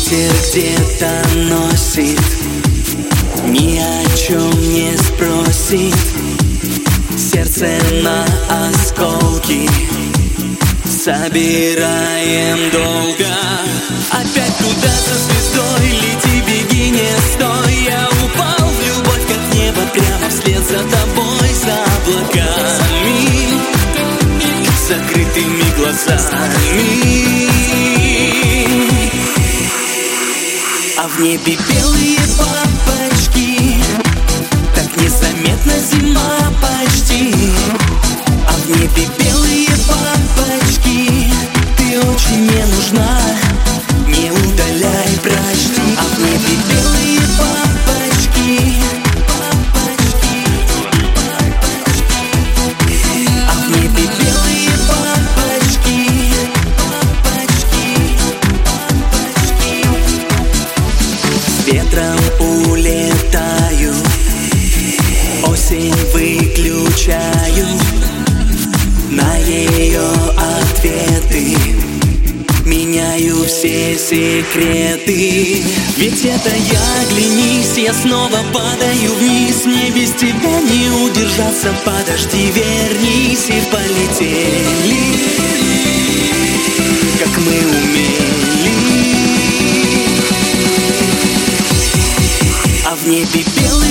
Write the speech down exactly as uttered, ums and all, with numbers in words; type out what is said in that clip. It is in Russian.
Ветер где-то носит, ни о чем не спросит. Сердце на осколки собираем долго. Опять куда-то звездой лети, беги, не стой. Я упал в любовь, как небо, прямо вслед за тобой, за облаками, с закрытыми глазами. А в небе белые бабочки, так незаметно зима почти. А в небе белые бабочки, ты очень мне нужна, не удаляй, прочти. А в небе белые бабочки, бабочки, бабочки. А в небе белые бабочки, бабочки, бабочки. С ветром улетаю, осень выключаю, на ее ответы меняю все секреты. Ведь это я, глянись, я снова падаю вниз. Мне без тебя не удержаться, подожди, вернись. И полетели, как мы умели. А в небе белый